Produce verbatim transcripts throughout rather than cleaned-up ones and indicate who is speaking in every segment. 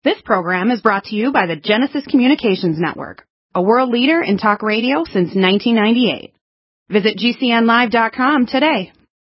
Speaker 1: This program is brought to you by the Genesis Communications Network, a world leader in talk radio since nineteen ninety-eight. Visit G C N live dot com today.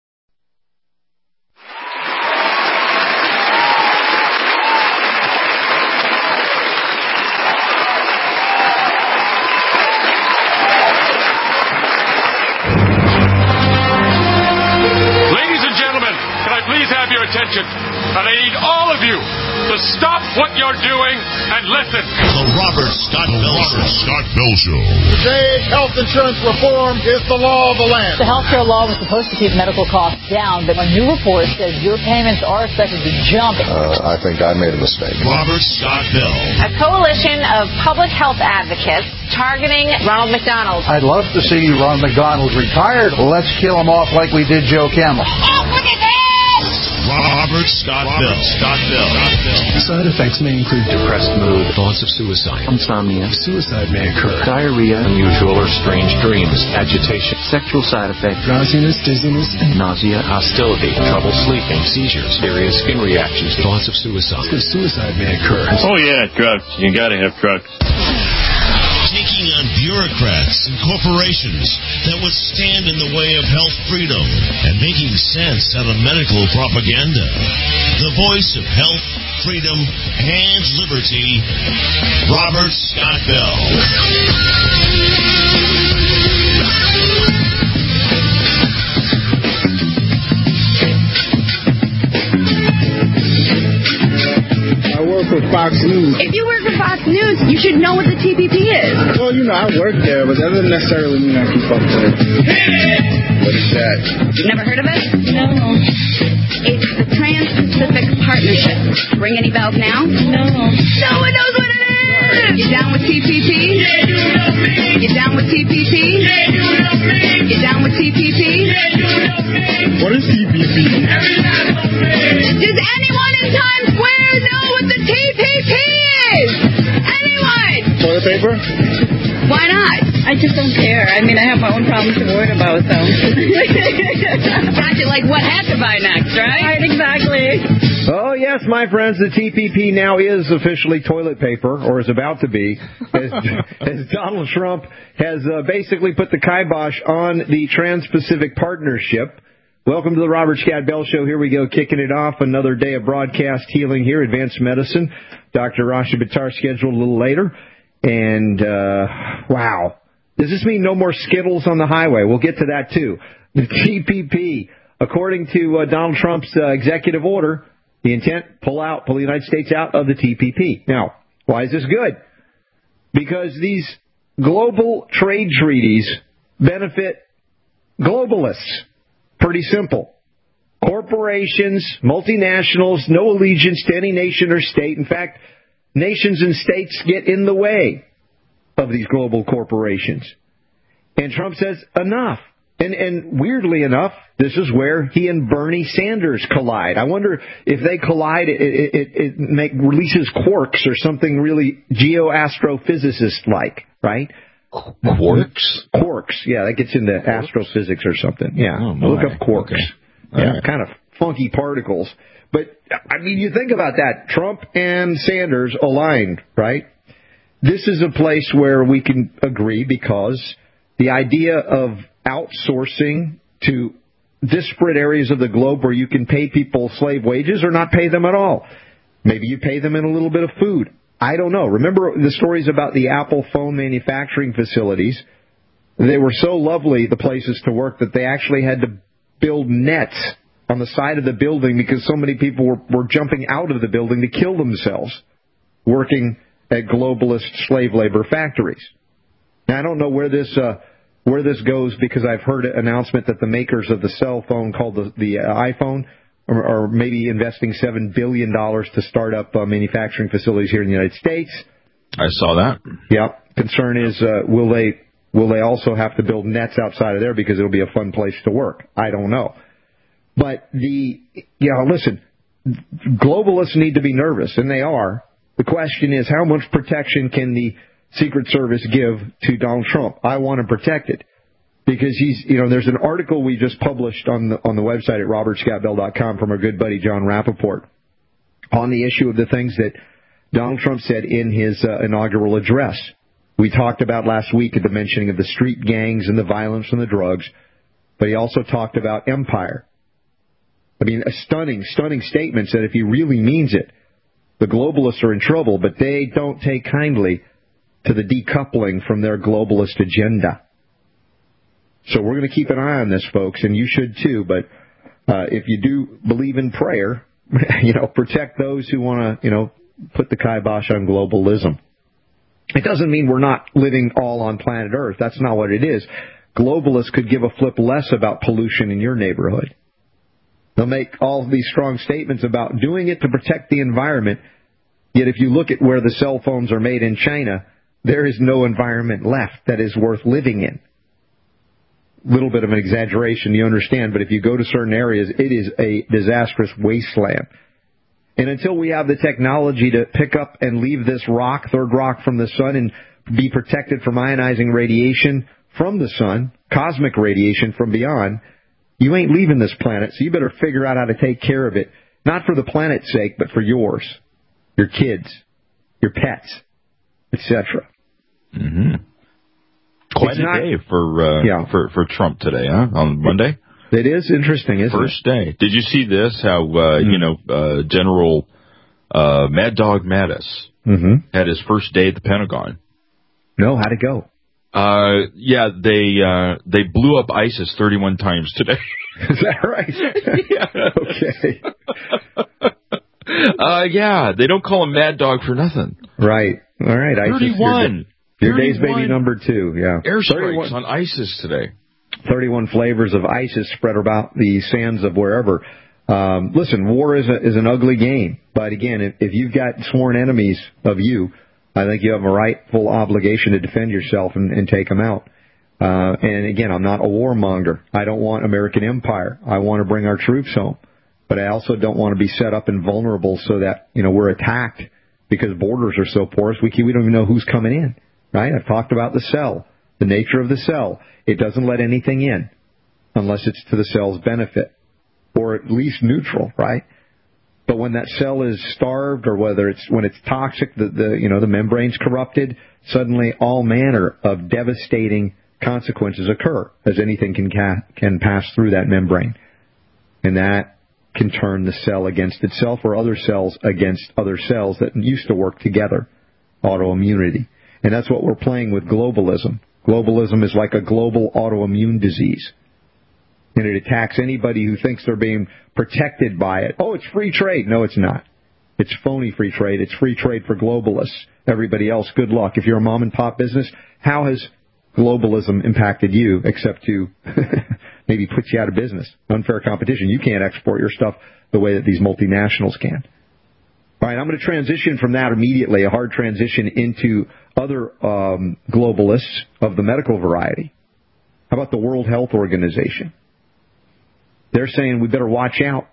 Speaker 2: Ladies and gentlemen, can I please have your attention? And I need all of you to stop what you're doing and listen.
Speaker 3: The Robert Scott Bell Show. Scott Bell Show.
Speaker 4: Today, health insurance reform is the law of the land.
Speaker 5: The health care law was supposed to keep medical costs down, but a new report says your payments are expected to jump.
Speaker 6: Uh, I think I made a mistake.
Speaker 3: Robert Scott Bell.
Speaker 7: A coalition of public health advocates targeting Ronald McDonald.
Speaker 8: I'd love to see Ron McDonald retired. Let's kill him off like we did Joe Camel.
Speaker 7: Off with his head!
Speaker 3: Robert Scott Robert Bell. Scott Bell.
Speaker 9: Side effects may include depressed mood, thoughts of suicide, insomnia, suicide may occur, diarrhea, unusual or strange dreams, agitation, sexual side effects, drowsiness, dizziness, nausea, hostility, trouble sleeping, seizures, serious skin reactions, thoughts of suicide. Because suicide may occur.
Speaker 10: Oh yeah, drugs. You gotta have drugs.
Speaker 3: Taking on bureaucrats and corporations that would stand in the way of health freedom and making sense out of medical propaganda. The voice of health, freedom, and liberty, Robert Scott Bell.
Speaker 4: I work with Fox News.
Speaker 1: If you work for Fox News, you should know what the T P P is.
Speaker 4: Well, you know, I work there, but that doesn't necessarily mean I keep up with it. What is that?
Speaker 1: You've never heard of it?
Speaker 7: No.
Speaker 1: It's the Trans-Pacific Partnership. Ring any bells now?
Speaker 7: No.
Speaker 1: No one knows what it is! You down with T P P?
Speaker 2: Yeah, you know me.
Speaker 1: You down with T P P?
Speaker 2: Yeah, you know me.
Speaker 1: You down with T P P?
Speaker 2: Yeah, you know me.
Speaker 4: What is T P P?
Speaker 2: Every last one of me.
Speaker 1: Does anyone in Times Square know what the T P P is? Anyone?
Speaker 4: Toilet paper?
Speaker 1: Why not?
Speaker 7: I just don't care. I mean, I have my own problems to worry about, so.
Speaker 1: Got you like what hat to buy next, right?
Speaker 7: Right, exactly.
Speaker 11: Oh, yes, my friends, the T P P now is officially toilet paper, or is about to be, as, as Donald Trump has uh, basically put the kibosh on the Trans-Pacific Partnership. Welcome to the Robert Scott Bell Show. Here we go, kicking it off. Another day of broadcast healing here, Advanced Medicine. Doctor Rasha Buttar scheduled a little later. And, uh, wow. Does this mean no more Skittles on the highway? We'll get to that, too. The T P P, according to uh, Donald Trump's uh, executive order, the intent, pull out, pull the United States out of the T P P. Now, why is this good? Because these global trade treaties benefit globalists. Pretty simple. Corporations, multinationals, no allegiance to any nation or state. In fact, nations and states get in the way of these global corporations. And Trump says, enough. And, and weirdly enough, this is where he and Bernie Sanders collide. I wonder if they collide, it, it, it, it make, releases quarks or something really geoastrophysicist-like, right?
Speaker 6: Quarks?
Speaker 11: Quarks. Yeah, that gets into quarks? Astrophysics or something. Yeah. Oh, look up quarks. Okay. Yeah, right. Kind of funky particles. But, I mean, you think about that. Trump and Sanders aligned, right? This is a place where we can agree because the idea of outsourcing to disparate areas of the globe where you can pay people slave wages or not pay them at all. Maybe you pay them in a little bit of food. I don't know. Remember the stories about the Apple phone manufacturing facilities? They were so lovely, the places to work, that they actually had to build nets on the side of the building because so many people were, were jumping out of the building to kill themselves working at globalist slave labor factories. Now, I don't know where this uh, where this goes because I've heard an announcement that the makers of the cell phone called the, the uh, iPhone are, are maybe investing seven billion dollars to start up uh, manufacturing facilities here in the United States.
Speaker 6: I saw that.
Speaker 11: Yeah. Concern is, uh, will they will they also have to build nets outside of there because it'll be a fun place to work? I don't know. But the, you know, listen, globalists need to be nervous, and they are. The question is, how much protection can the Secret Service give to Donald Trump? I want to protect it because he's, you know, there's an article we just published on the on the website at robert scott bell dot com from our good buddy John Rappaport on the issue of the things that Donald Trump said in his uh, inaugural address. We talked about last week at the mentioning of the street gangs and the violence and the drugs, but he also talked about empire. I mean, a stunning, stunning statement that if he really means it, the globalists are in trouble, but they don't take kindly to the decoupling from their globalist agenda. So we're going to keep an eye on this, folks, and you should too, but uh, if you do believe in prayer, you know, protect those who want to, you know, put the kibosh on globalism. It doesn't mean we're not living all on planet Earth. That's not what it is. Globalists could give a flip less about pollution in your neighborhood. They'll make all of these strong statements about doing it to protect the environment, yet if you look at where the cell phones are made in China, there is no environment left that is worth living in. Little bit of an exaggeration, you understand, but if you go to certain areas, it is a disastrous wasteland. And until we have the technology to pick up and leave this rock, third rock from the sun, and be protected from ionizing radiation from the sun, cosmic radiation from beyond, you ain't leaving this planet, so you better figure out how to take care of it, not for the planet's sake, but for yours, your kids, your pets, et cetera.
Speaker 6: Mm-hmm. Quite it's a not, day for, uh, yeah. for for Trump today, huh? On Monday?
Speaker 11: It is interesting, isn't
Speaker 6: First
Speaker 11: it?
Speaker 6: First day. Did you see this? How, uh, mm-hmm. you know, uh, General uh, Mad Dog Mattis
Speaker 11: mm-hmm.
Speaker 6: had his first day at the Pentagon.
Speaker 11: No, how'd it go?
Speaker 6: Uh, yeah, they uh, they blew up ISIS thirty-one times today.
Speaker 11: Is that right?
Speaker 6: Okay. uh, yeah, they don't call him Mad Dog for nothing.
Speaker 11: Right. All right.
Speaker 6: thirty-one.
Speaker 11: Your, your day's baby number two, yeah.
Speaker 6: Airstrikes on ISIS today.
Speaker 11: thirty-one flavors of ISIS spread about the sands of wherever. Um, listen, war is, a, is an ugly game. But again, if, if you've got sworn enemies of you, I think you have a rightful obligation to defend yourself and, and take them out. Uh, and again, I'm not a warmonger. I don't want American empire. I want to bring our troops home. But I also don't want to be set up and vulnerable so that, you know, we're attacked because borders are so porous. We, can, we don't even know who's coming in, right? I've talked about the cell, the nature of the cell. It doesn't let anything in unless it's to the cell's benefit or at least neutral, right? But when that cell is starved or whether it's when it's toxic, the, the you know the membrane's corrupted, suddenly all manner of devastating consequences occur as anything can ca- can pass through that membrane. And that can turn the cell against itself or other cells against other cells that used to work together, autoimmunity. And that's what we're playing with globalism. Globalism is like a global autoimmune disease. And it attacks anybody who thinks they're being protected by it. Oh, it's free trade. No, it's not. It's phony free trade. It's free trade for globalists. Everybody else, good luck. If you're a mom and pop business, how has globalism impacted you except to maybe put you out of business? Unfair competition. You can't export your stuff the way that these multinationals can. All right, I'm going to transition from that immediately, a hard transition into other um, globalists of the medical variety. How about the World Health Organization? They're saying we better watch out.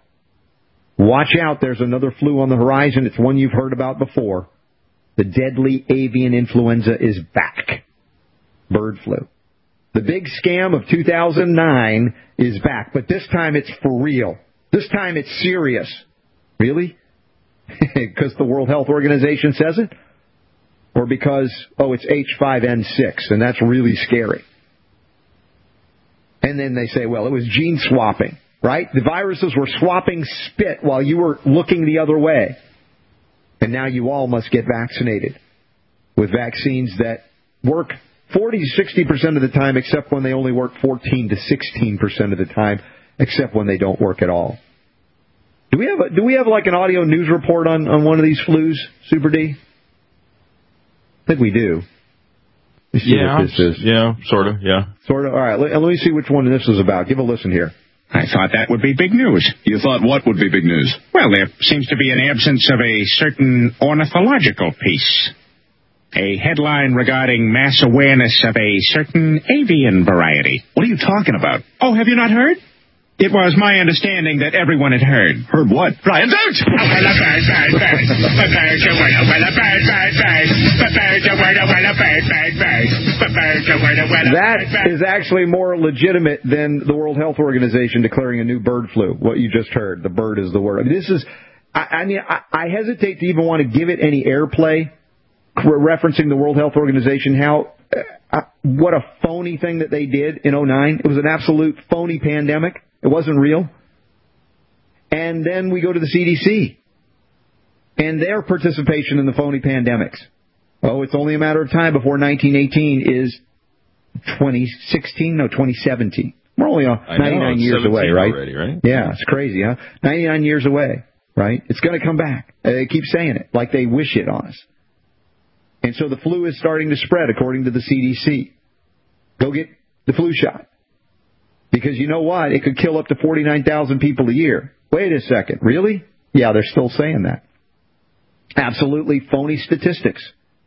Speaker 11: Watch out, there's another flu on the horizon. It's one you've heard about before. The deadly avian influenza is back. Bird flu. The big scam of two thousand nine is back, but this time it's for real. This time it's serious. Really? Because the World Health Organization says it? Or because, oh, it's H five N six, and that's really scary. And then they say, well, it was gene swapping, right? The viruses were swapping spit while you were looking the other way. And now you all must get vaccinated with vaccines that work forty to sixty percent of the time, except when they only work fourteen to sixteen percent of the time, except when they don't work at all. Do we have a, do we have like an audio news report on, on one of these flus, Super D? I think we do. Let's see
Speaker 6: yeah,
Speaker 11: what this is.
Speaker 6: yeah, sort of, yeah.
Speaker 11: Sort of. All right, let, let me see which one this is about. Give a listen here.
Speaker 12: I thought that would be big news.
Speaker 13: You thought what would be big news?
Speaker 12: Well, there seems to be an absence of a certain ornithological piece. A headline regarding mass awareness of a certain avian variety.
Speaker 13: What are you talking about?
Speaker 12: Oh, have you not heard? It was my understanding that everyone had heard.
Speaker 13: Heard what? Brian, don't!
Speaker 11: That is actually more legitimate than the World Health Organization declaring a new bird flu, what you just heard. The bird is the word. I mean, this is I, I mean, I, I hesitate to even want to give it any airplay, referencing the World Health Organization, how uh, what a phony thing that they did in oh nine. It was an absolute phony pandemic. It wasn't real. And then we go to the C D C and their participation in the phony pandemics. Oh, it's only a matter of time before nineteen eighteen is twenty sixteen, no, twenty seventeen. We're only uh, ninety-nine
Speaker 6: know,
Speaker 11: years away, right?
Speaker 6: Already, right?
Speaker 11: Yeah, it's crazy, huh? ninety-nine years away, right? It's going to come back. They keep saying it, like they wish it on us. And so the flu is starting to spread, according to the C D C. Go get the flu shot. Because you know what? It could kill up to forty-nine thousand people a year. Wait a second. Really? Yeah, they're still saying that. Absolutely phony statistics.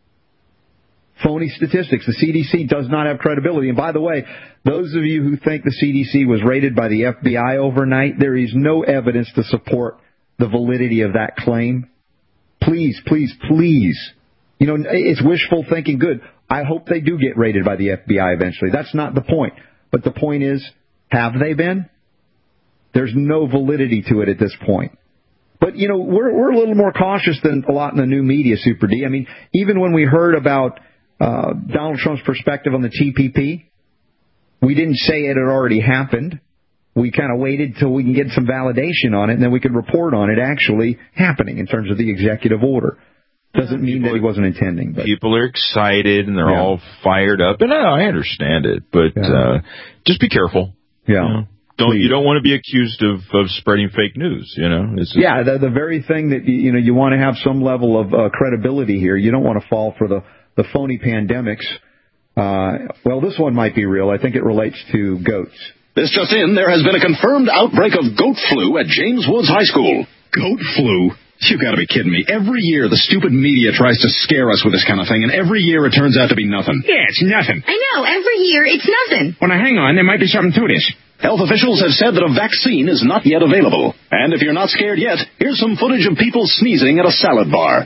Speaker 11: Phony statistics. The C D C does not have credibility. And by the way, those of you who think the C D C was raided by the F B I overnight, there is no evidence to support the validity of that claim. Please, please, please. You know, it's wishful thinking. Good. I hope they do get raided by the F B I eventually. That's not the point. But the point is, have they been? There's no validity to it at this point. But, you know, we're we're a little more cautious than a lot in the new media, Super D. I mean, even when we heard about uh, Donald Trump's perspective on the T P P, we didn't say it had already happened. We kind of waited till we can get some validation on it, and then we could report on it actually happening in terms of the executive order. Doesn't mean that he wasn't intending. But.
Speaker 6: People are excited, and they're
Speaker 11: Yeah.
Speaker 6: all fired up. And I, I understand it, but
Speaker 11: Yeah.
Speaker 6: uh, just be careful.
Speaker 11: Yeah.
Speaker 6: You know? Don't you don't want to be accused of, of spreading fake news, you know? It's just,
Speaker 11: yeah, the, the very thing that, you know, you want to have some level of uh, credibility here. You don't want to fall for the, the phony pandemics. Uh, well, this one might be real. I think it relates to goats.
Speaker 13: This just in, there has been a confirmed outbreak of goat flu at James Woods High School. Goat flu? You gotta be kidding me. Every year the stupid media tries to scare us with this kind of thing, and every year it turns out to be nothing.
Speaker 12: Yeah, it's nothing.
Speaker 14: I know, every year it's nothing.
Speaker 12: Well, now hang on, there might be something to this.
Speaker 13: Health officials have said that a vaccine is not yet available. And if you're not scared yet, here's some footage of people sneezing at a salad bar.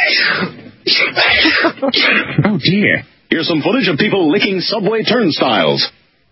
Speaker 12: Oh, dear.
Speaker 13: Here's some footage of people licking subway turnstiles.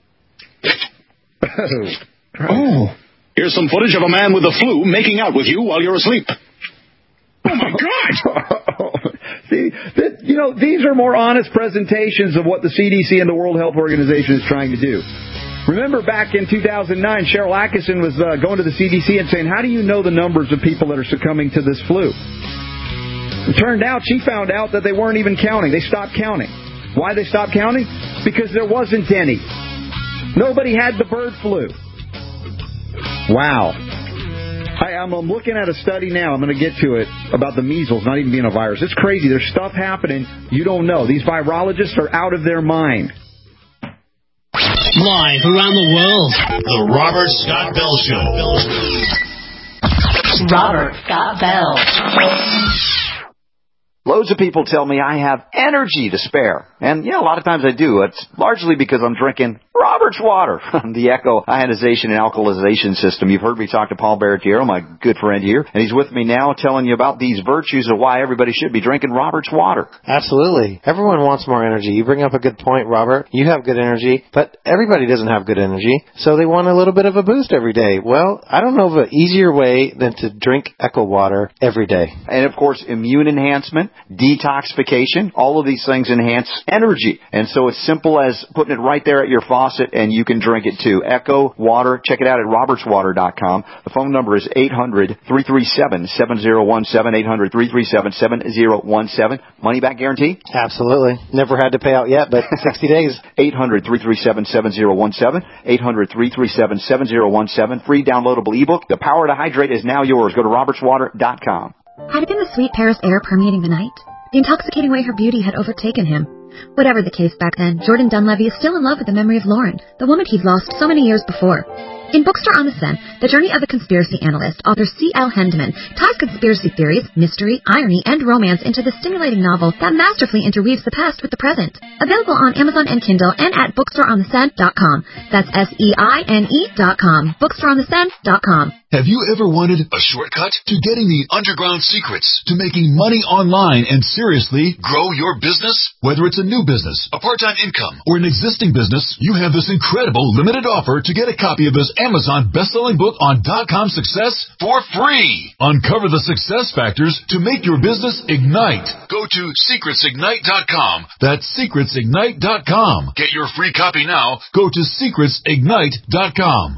Speaker 12: Oh.
Speaker 13: Here's some footage of a man with the flu making out with you while you're asleep.
Speaker 12: Oh, my God!
Speaker 11: See, that, you know, these are more honest presentations of what the C D C and the World Health Organization is trying to do. Remember back in two thousand nine, Cheryl Atkinson was uh, going to the C D C and saying, how do you know the numbers of people that are succumbing to this flu? It turned out, she found out that they weren't even counting. They stopped counting. Why they stopped counting? Because there wasn't any. Nobody had the bird flu. Wow. I, I'm, I'm looking at a study now. I'm going to get to it about the measles not even being a virus. It's crazy. There's stuff happening you don't know. These virologists are out of their mind.
Speaker 3: Live around the world, the Robert Scott Bell Show.
Speaker 14: Robert Scott Bell.
Speaker 15: Loads of people tell me I have energy to spare. And, yeah, a lot of times I do. It's largely because I'm drinking Robert's water, the Echo ionization and alkalization system. You've heard me talk to Paul Baratiero, my good friend here, and he's with me now telling you about these virtues of why everybody should be drinking Robert's water.
Speaker 16: Absolutely. Everyone wants more energy. You bring up a good point, Robert. You have good energy, but everybody doesn't have good energy, so they want a little bit of a boost every day. Well, I don't know of an easier way than to drink Echo water every day.
Speaker 15: And, of course, immune enhancement, detoxification, all of these things enhance energy. And so it's simple as putting it right there at your faucet, and you can drink it too. Echo Water. Check it out at roberts water dot com. The phone number is eight hundred, three three seven, seven zero one seven, eight hundred, three three seven, seven zero one seven. Money back guarantee?
Speaker 16: Absolutely. Never had to pay out yet, but sixty days.
Speaker 15: eight hundred, three three seven, seven zero one seven. eight hundred, three three seven, seven zero one seven. Free downloadable ebook. The power to hydrate is now yours. Go to roberts water dot com.
Speaker 17: Had it been the sweet Paris air permeating the night? The intoxicating way her beauty had overtaken him? Whatever the case back then, Jordan Dunleavy is still in love with the memory of Lauren, the woman he'd lost so many years before. In Bookstore on the Sen, the journey of a conspiracy analyst, author C L Hendeman ties conspiracy theories, mystery, irony, and romance into the stimulating novel that masterfully interweaves the past with the present. Available on Amazon and Kindle and at bookstore on the sen dot com. That's S E I N E dot com. bookstore on the sen dot com.
Speaker 18: Have you ever wanted a shortcut to getting the underground secrets to making money online and seriously grow your business? Whether it's a new business, a part-time income, or an existing business, you have this incredible limited offer to get a copy of this Amazon best-selling book on dot-com success for free. Uncover the success factors to make your business ignite. Go to secrets ignite dot com. That's secrets ignite dot com. Get your free copy now. Go to secrets ignite dot com.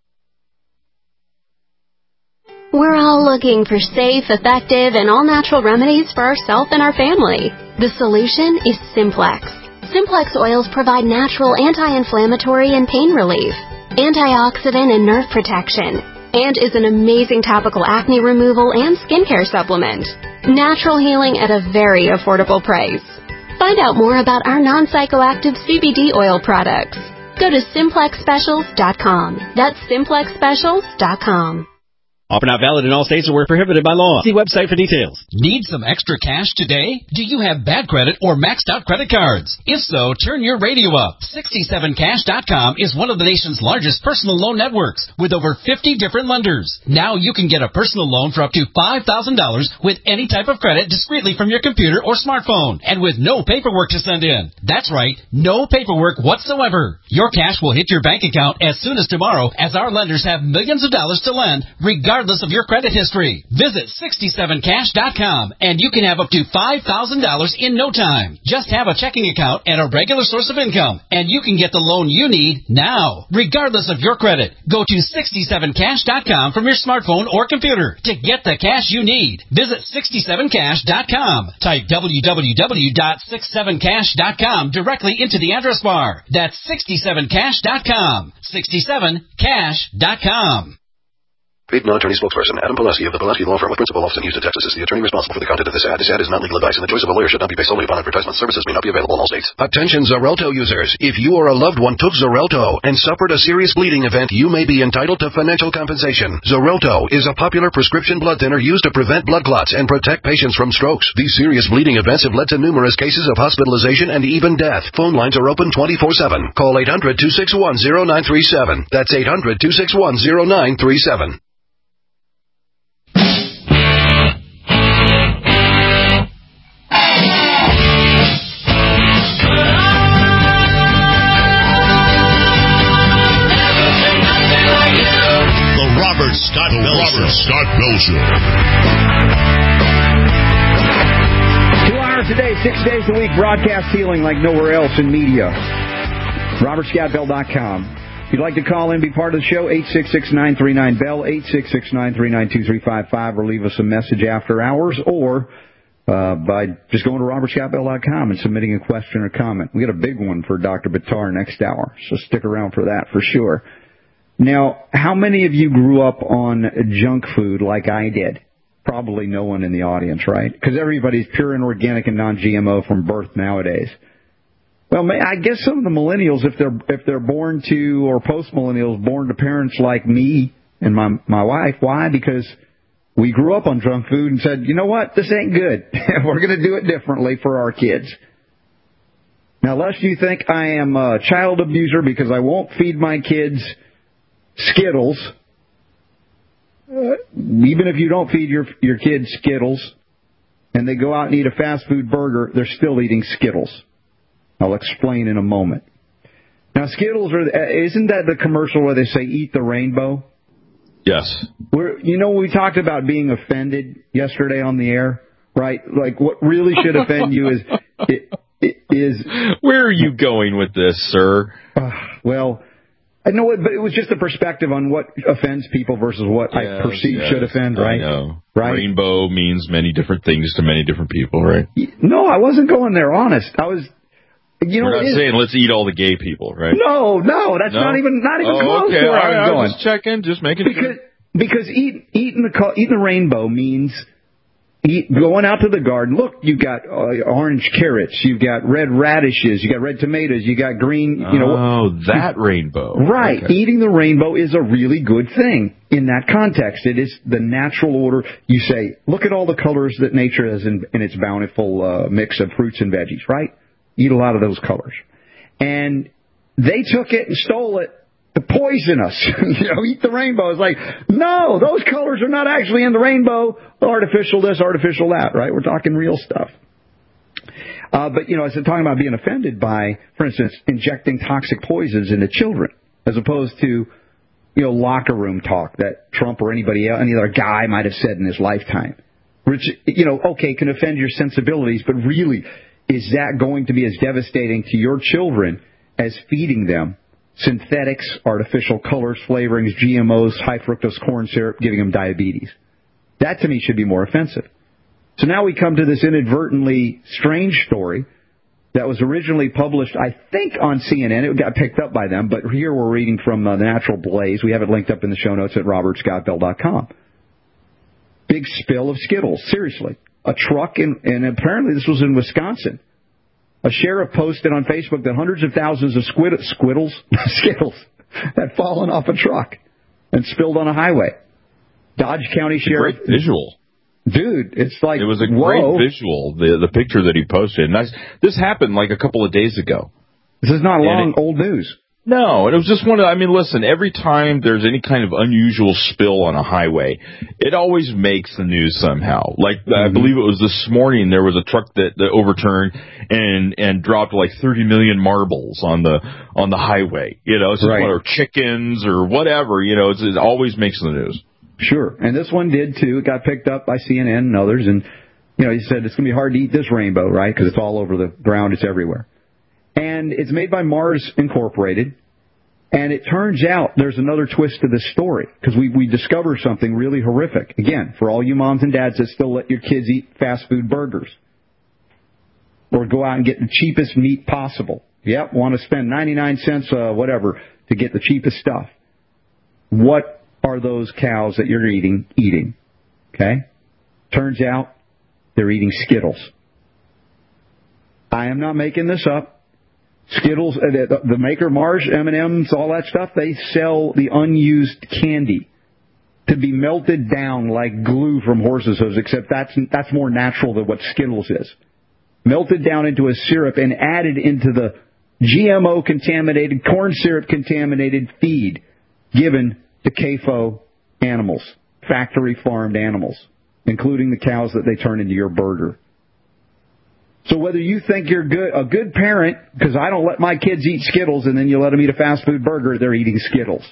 Speaker 19: We're all looking for safe, effective, and all-natural remedies for ourselves and our family. The solution is Simplex. Simplex oils provide natural anti-inflammatory and pain relief, antioxidant and nerve protection, and is an amazing topical acne removal and skincare supplement. Natural healing at a very affordable price. Find out more about our non-psychoactive C B D oil products. Go to simplex specials dot com. That's simplex specials dot com.
Speaker 20: Offer not valid in all states or where prohibited by law. See website for details.
Speaker 21: Need some extra cash today? Do you have bad credit or maxed out credit cards? If so, turn your radio up. sixty-seven cash dot com is one of the nation's largest personal loan networks with over fifty different lenders. Now you can get a personal loan for up to five thousand dollars with any type of credit discreetly from your computer or smartphone and with no paperwork to send in. That's right, no paperwork whatsoever. Your cash will hit your bank account as soon as tomorrow as our lenders have millions of dollars to lend regardless of your credit history. Visit sixty-seven cash dot com and you can have up to five thousand dollars in no time. Just have a checking account and a regular source of income and you can get the loan you need now, regardless of your credit. Go to sixty-seven cash dot com from your smartphone or computer to get the cash you need. Visit sixty-seven cash dot com. Type w w w dot sixty-seven cash dot com directly into the address bar. That's sixty-seven cash dot com. sixty-seven cash dot com.
Speaker 22: Paid non-attorney spokesperson Adam Pileski of the Pileski Law Firm with principal office in Houston, Texas is the attorney responsible for the content of this ad. This ad is not legal advice and the choice of a lawyer should not be based solely upon advertisement. Services may not be available in all states. Attention Xarelto users. If you or a loved one took Xarelto and suffered a serious bleeding event, you may be entitled to financial compensation. Xarelto is a popular prescription blood thinner used to prevent blood clots and protect patients from strokes. These serious bleeding events have led to numerous cases of hospitalization and even death. Phone lines are open twenty-four seven. Call eight hundred, two six one, zero nine three seven. That's eight hundred, two six one, zero nine three seven.
Speaker 3: Robert Scott Bell Robert Scott Bell Show.
Speaker 11: Two hours a day, six days a week, broadcast healing like nowhere else in media. Robert Scott Bell dot com. If you'd like to call in, be part of the show, eight six six, nine three nine, B E L L, eight six six, nine three nine, two three five five, or leave us a message after hours, or uh, by just going to Robert Scott Bell dot com and submitting a question or comment. We got a big one for Doctor Buttar next hour, so stick around for that for sure. Now, how many of you grew up on junk food like I did? Probably no one in the audience, right? Because everybody's pure and organic and non-G M O from birth nowadays. Well, I guess some of the millennials, if they're if they're born to, or post-millennials, born to parents like me and my my wife, why? Because we grew up on junk food and said, you know what, this ain't good. We're going to do it differently for our kids. Now, lest you think I am a child abuser because I won't feed my kids Skittles, uh, even if you don't feed your your kids Skittles and they go out and eat a fast food burger, they're still eating Skittles. I'll explain in a moment. Now, Skittles, are isn't that the commercial where they say, eat the rainbow?
Speaker 6: Yes.
Speaker 11: We're, you know, we talked about being offended yesterday on the air, right? Like, what really should offend you is... It, it, is
Speaker 6: Where are you going with this, sir?
Speaker 11: Uh, well... I know it, but it was just a perspective on what offends people versus what yes, I perceive yes, should offend, right?
Speaker 6: I know.
Speaker 11: Right?
Speaker 6: Rainbow means many different things to many different people, right?
Speaker 11: No, I wasn't going there, honest. I was, you know,
Speaker 6: We're not saying let's eat all the gay people, right?
Speaker 11: No, no, that's no? not even, not even
Speaker 6: oh,
Speaker 11: close
Speaker 6: okay.
Speaker 11: to where I was
Speaker 6: I,
Speaker 11: going.
Speaker 6: Just checking, just making
Speaker 11: because,
Speaker 6: sure.
Speaker 11: Because eat, eating the, eating the rainbow means eat, going out to the garden. Look, you've got uh, orange carrots, you've got red radishes, you got red tomatoes, you got green, you know.
Speaker 6: Oh, that rainbow.
Speaker 11: Right.
Speaker 6: Okay.
Speaker 11: Eating the rainbow is a really good thing in that context. It is the natural order. You say, look at all the colors that nature has in, in its bountiful uh, mix of fruits and veggies, right? Eat a lot of those colors. And they took it and stole it to poison us. You know, eat the rainbow. It's like, no, those colors are not actually in the rainbow. Artificial this, artificial that, right? We're talking real stuff. Uh, but, you know, as I'm talking about being offended by, for instance, injecting toxic poisons into children, as opposed to you know, locker room talk that Trump or anybody else, any other guy might have said in his lifetime. Which, you know, okay, can offend your sensibilities, but really, is that going to be as devastating to your children as feeding them synthetics, artificial colors, flavorings, G M Os, high fructose corn syrup, giving them diabetes? That, to me, should be more offensive. So now we come to this inadvertently strange story that was originally published, I think, on C N N. It got picked up by them, but here we're reading from uh, the Natural Blaze. We have it linked up in the show notes at robert scott bell dot com. Big spill of Skittles. Seriously. A truck, in, and apparently this was in Wisconsin. A sheriff posted on Facebook that hundreds of thousands of squid, squiddles, Skittles had fallen off a truck and spilled on a highway. Dodge County Sheriff...
Speaker 6: Great visual.
Speaker 11: Dude, it's like,
Speaker 6: it was a
Speaker 11: whoa.
Speaker 6: great visual, the the picture that he posted. And this, this happened like a couple of days ago.
Speaker 11: This is not long
Speaker 6: it,
Speaker 11: old news.
Speaker 6: No, and it was just one of, I mean, listen, every time there's any kind of unusual spill on a highway, it always makes the news somehow. Like, mm-hmm. I believe it was this morning, there was a truck that, that overturned and, and dropped like thirty million marbles on the, on the highway. You know, it's just
Speaker 11: right.
Speaker 6: one, or chickens or whatever, you know, it's, it always makes the news.
Speaker 11: Sure, and this one did too. It got picked up by C N N and others, and you know, he said it's going to be hard to eat this rainbow, right? Because it's all over the ground, it's everywhere. And it's made by Mars Incorporated, and it turns out there's another twist to this story because we we discover something really horrific. Again, for all you moms and dads that still let your kids eat fast food burgers or go out and get the cheapest meat possible. Yep, want to spend ninety-nine cents, uh, whatever, to get the cheapest stuff. What are those cows that you're eating eating? Okay? Turns out they're eating Skittles. I am not making this up. Skittles, uh, the, the maker Mars, M and M's, all that stuff, they sell the unused candy to be melted down like glue from horses' hooves, except that's that's more natural than what Skittles is. Melted down into a syrup and added into the G M O-contaminated, corn syrup-contaminated feed given to C A F O animals, factory-farmed animals, including the cows that they turn into your burger. So whether you think you're good, a good parent, because I don't let my kids eat Skittles, and then you let them eat a fast food burger, they're eating Skittles.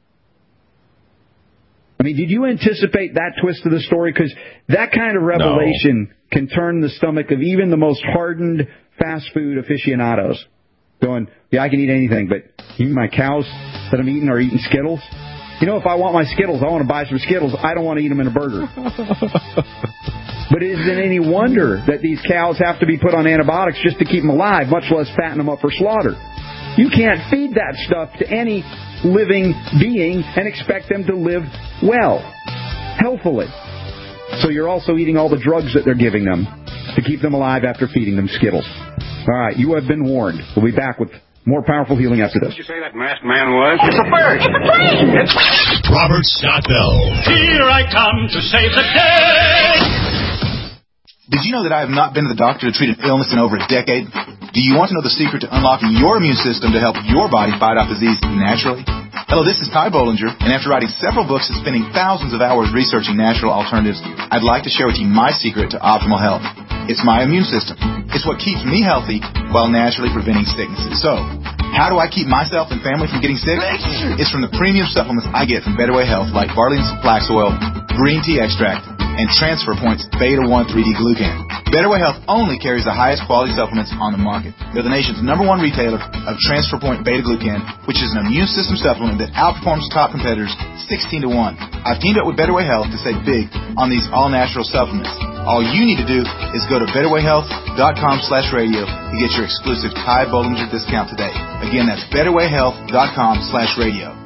Speaker 11: I mean, did you anticipate that twist of the story? Because that kind of revelation no. can turn the stomach of even the most hardened fast food aficionados. Going, yeah, I can eat anything, but you, my cows that I'm eating are eating Skittles? You know, if I want my Skittles, I want to buy some Skittles. I don't want to eat them in a burger. But is it any wonder that these cows have to be put on antibiotics just to keep them alive, much less fatten them up for slaughter? You can't feed that stuff to any living being and expect them to live well, healthily. So you're also eating all the drugs that they're giving them to keep them alive after feeding them Skittles. All right, you have been warned. We'll be back with more powerful healing after this.
Speaker 2: What did you say that masked man was?
Speaker 14: It's a bird. It's a plane. It's...
Speaker 3: Robert Scott Bell.
Speaker 5: Here I come to save the day.
Speaker 8: Did you know that I have not been to the doctor to treat an illness in over a decade? Do you want to know the secret to unlocking your immune system to help your body fight off disease naturally? Hello, this is Ty Bollinger, and after writing several books and spending thousands of hours researching natural alternatives, I'd like to share with you my secret to optimal health. It's my immune system. It's what keeps me healthy while naturally preventing sicknesses. So, how do I keep myself and family from getting sick? It's from the premium supplements I get from Better Way Health, like Barley's Flax Oil, Green Tea Extract, and Transfer Point's Beta one three D Glucan. Better Way Health only carries the highest quality supplements on the market. They're the nation's number one retailer of Transfer Point Beta Glucan, which is an immune system supplement that outperforms top competitors sixteen to one. I've teamed up with Better Way Health to save big on these all-natural supplements. All you need to do is go to betterwayhealth.com slash radio to get your exclusive Ty Bollinger discount today. Again, that's betterwayhealth.com slash radio.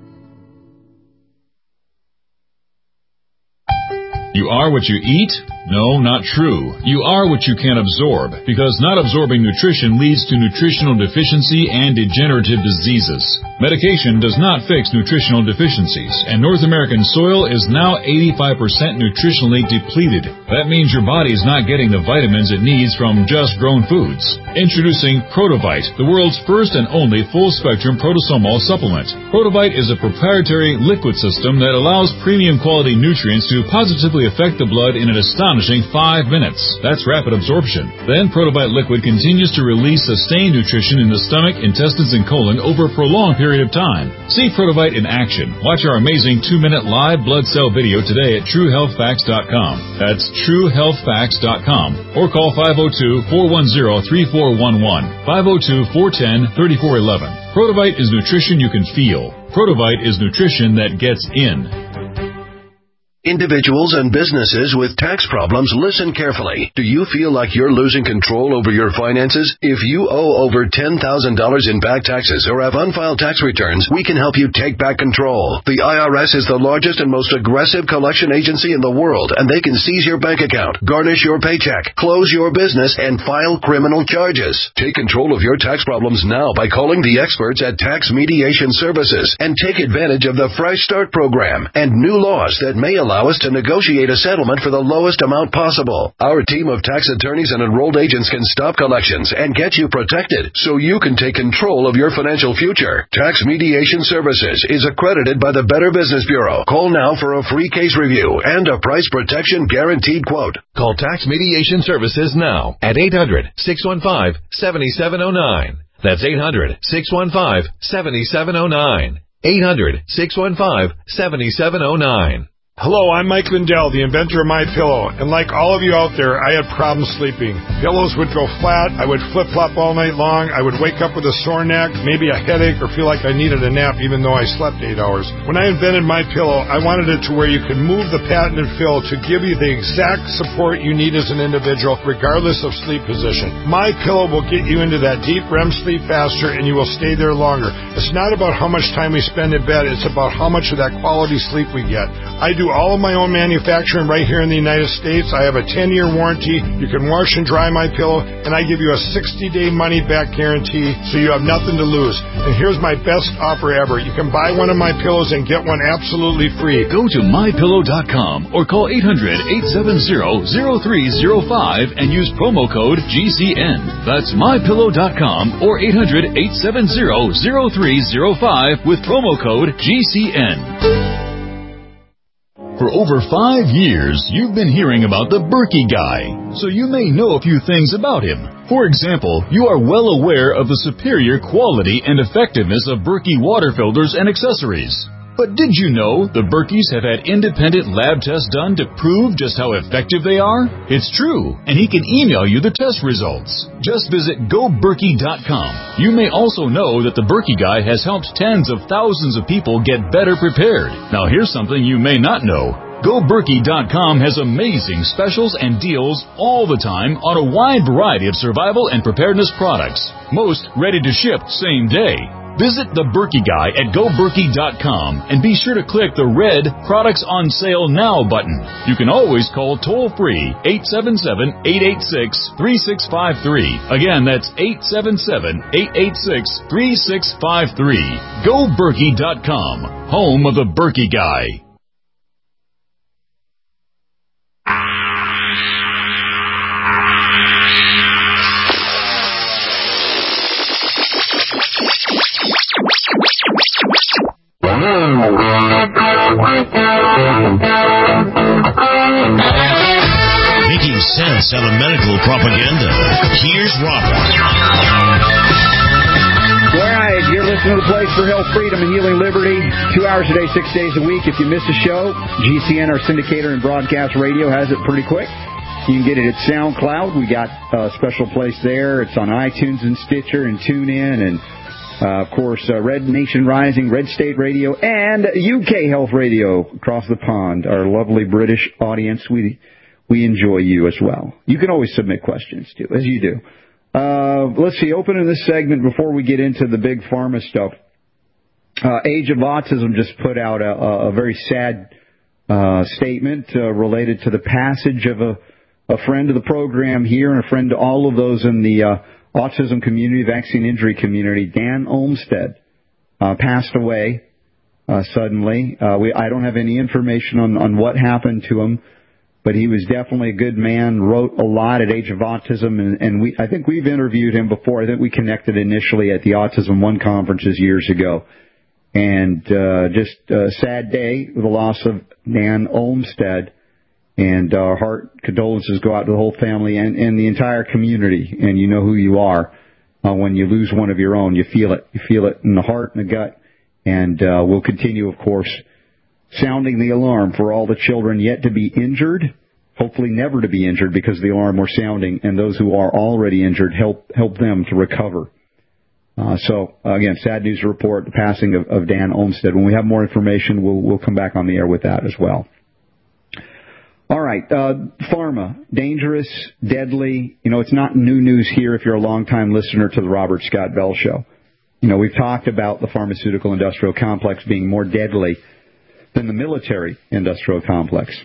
Speaker 23: You are what you eat? No, not true. You are what you can absorb, because not absorbing nutrition leads to nutritional deficiency and degenerative diseases. Medication does not fix nutritional deficiencies, and North American soil is now eighty-five percent nutritionally depleted. That means your body is not getting the vitamins it needs from just grown foods. Introducing Protovite, the world's first and only full-spectrum protosomal supplement. Protovite is a proprietary liquid system that allows premium quality nutrients to positively affect the blood in an astonishing astonishing five minutes. That's rapid absorption. Then Protobite Liquid continues to release sustained nutrition in the stomach, intestines, and colon over a prolonged period of time. See Protobite in action. Watch our amazing two-minute live blood cell video today at true health facts dot com. That's true health facts dot com. Or call five oh two, four one zero, three four one one, five oh two, four one zero, three four one one. Protobite is nutrition you can feel. Protobite is nutrition that gets in.
Speaker 22: Individuals and businesses with tax problems, listen carefully. Do you feel like you're losing control over your finances? If you owe over ten thousand dollars in back taxes or have unfiled tax returns, we can help you take back control. The I R S is the largest and most aggressive collection agency in the world, and they can seize your bank account, garnish your paycheck, close your business, and file criminal charges. Take control of your tax problems now by calling the experts at Tax Mediation Services and take advantage of the Fresh Start program and new laws that may allow us to negotiate a settlement for the lowest amount possible. Our team of tax attorneys and enrolled agents can stop collections and get you protected so you can take control of your financial future. Tax Mediation Services is accredited by the Better Business Bureau. Call now for a free case review and a price protection guaranteed quote.
Speaker 4: Call Tax Mediation Services now at eight hundred, six one five, seven seven zero nine. That's eight hundred, six one five, seven seven zero nine. eight hundred, six one five, seven seven zero nine.
Speaker 9: Hello, I'm Mike Lindell, the inventor of MyPillow, and like all of you out there, I had problems sleeping. Pillows would go flat, I would flip-flop all night long, I would wake up with a sore neck, maybe a headache, or feel like I needed a nap even though I slept eight hours. When I invented MyPillow, I wanted it to where you could move the patented fill to give you the exact support you need as an individual, regardless of sleep position. MyPillow will get you into that deep R E M sleep faster, and you will stay there longer. It's not about how much time we spend in bed, it's about how much of that quality sleep we get. I do all of my own manufacturing right here in the United States. I have a ten-year warranty. You can wash and dry my pillow, and I give you a sixty-day money-back guarantee, so you have nothing to lose. And here's my best offer ever. You can buy one of my pillows and get one absolutely free.
Speaker 18: Go to my pillow dot com or call eight hundred, eight seven zero, zero three zero five and use promo code G C N. That's my pillow dot com or eight hundred, eight seven zero, zero three zero five with promo code G C N. For over five years, you've been hearing about the Berkey Guy, so you may know a few things about him. For example, you are well aware of the superior quality and effectiveness of Berkey water filters and accessories. But did you know the Berkeys have had independent lab tests done to prove just how effective they are? It's true, and he can email you the test results. Just visit go berkey dot com. You may also know that the Berkey Guy has helped tens of thousands of people get better prepared. Now here's something you may not know. go berkey dot com has amazing specials and deals all the time on a wide variety of survival and preparedness products. Most ready to ship same day. Visit the Berkey Guy at go berkey dot com and be sure to click the red Products on Sale Now button. You can always call toll-free eight seven seven, eight eight six, three six five three. Again, that's eight seven seven, eight eight six, three six five three. go berkey dot com, home of the Berkey Guy.
Speaker 3: Making sense out of medical propaganda. Here's Robert.
Speaker 11: All right, you're listening to the place for health, freedom, and healing liberty. Two hours a day, six days a week. If you miss a show, G C N, our syndicator and broadcast radio, has it pretty quick. You can get it at SoundCloud. We got a special place there. It's on iTunes and Stitcher and TuneIn and Uh, of course, uh, Red Nation Rising, Red State Radio, and U K Health Radio across the pond. Our lovely British audience, we we enjoy you as well. You can always submit questions, too, as you do. Uh, let's see, opening this segment before we get into the big pharma stuff. Uh, Age of Autism just put out a, a very sad uh, statement uh, related to the passage of a, a friend of the program here and a friend to all of those in the uh, autism community, vaccine injury community. Dan Olmstead uh, passed away uh, suddenly. Uh, we, I don't have any information on, on what happened to him, but he was definitely a good man, wrote a lot at Age of Autism, and, and we, I think we've interviewed him before. I think we connected initially at the Autism One conferences years ago. And uh, just a sad day with the loss of Dan Olmstead. And our heart condolences go out to the whole family and, and the entire community. And you know who you are uh, when you lose one of your own. You feel it. You feel it in the heart and the gut. And uh, we'll continue, of course, sounding the alarm for all the children yet to be injured, hopefully never to be injured because of the alarm we're sounding, and those who are already injured, help help them to recover. Uh, so, again, sad news to report, the passing of, of Dan Olmstead. When we have more information, we'll, we'll come back on the air with that as well. All right, uh, pharma, dangerous, deadly. You know, it's not new news here if you're a longtime listener to the Robert Scott Bell Show. You know, we've talked about the pharmaceutical industrial complex being more deadly than the military industrial complex.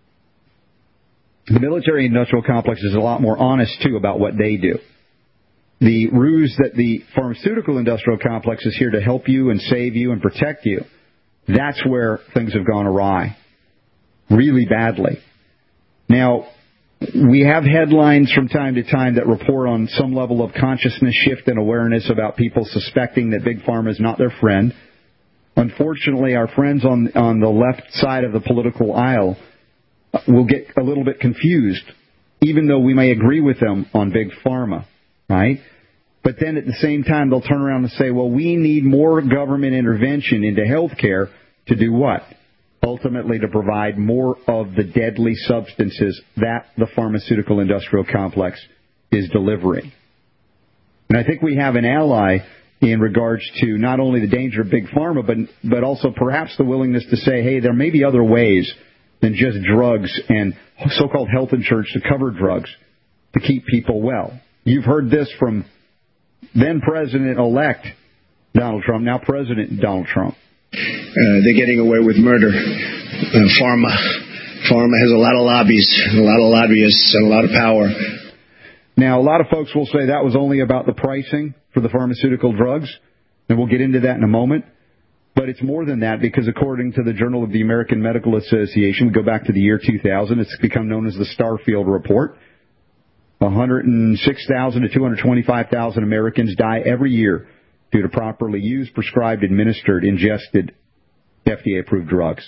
Speaker 11: The military industrial complex is a lot more honest, too, about what they do. The ruse that the pharmaceutical industrial complex is here to help you and save you and protect you, that's where things have gone awry, really badly. Now, we have headlines from time to time that report on some level of consciousness shift and awareness about people suspecting that Big Pharma is not their friend. Unfortunately, our friends on on the left side of the political aisle will get a little bit confused, even though we may agree with them on Big Pharma, right? But then at the same time, they'll turn around and say, well, we need more government intervention into health care to do what? Ultimately, to provide more of the deadly substances that the pharmaceutical industrial complex is delivering. And I think we have an ally in regards to not only the danger of Big Pharma, but but also perhaps the willingness to say, hey, there may be other ways than just drugs and so-called health insurance to cover drugs to keep people well. You've heard this from then President-elect Donald Trump, now President Donald Trump.
Speaker 1: Uh, they're getting away with murder. Uh, pharma. Pharma has a lot of lobbies, a lot of lobbyists, and a lot of power.
Speaker 11: Now, a lot of folks will say that was only about the pricing for the pharmaceutical drugs, and we'll get into that in a moment. But it's more than that, because according to the Journal of the American Medical Association, we go back to the year two thousand, it's become known as the Starfield Report. one hundred six thousand to two hundred twenty-five thousand Americans die every year due to properly used, prescribed, administered, ingested, F D A-approved drugs.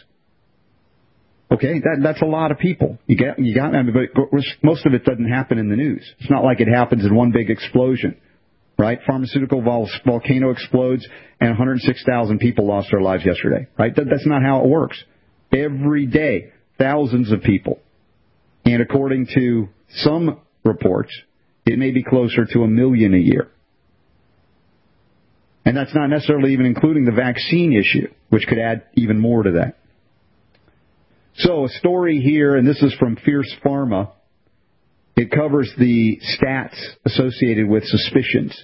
Speaker 11: Okay, that, that's a lot of people. You got, you got, I mean, but most of it doesn't happen in the news. It's not like it happens in one big explosion, right? Pharmaceutical vol- volcano explodes, and one hundred six thousand people lost their lives yesterday, right? That, that's not how it works. Every day, thousands of people, and according to some reports, it may be closer to a million a year. And that's not necessarily even including the vaccine issue, which could add even more to that. So a story here, and this is from Fierce Pharma. It covers the stats associated with suspicions.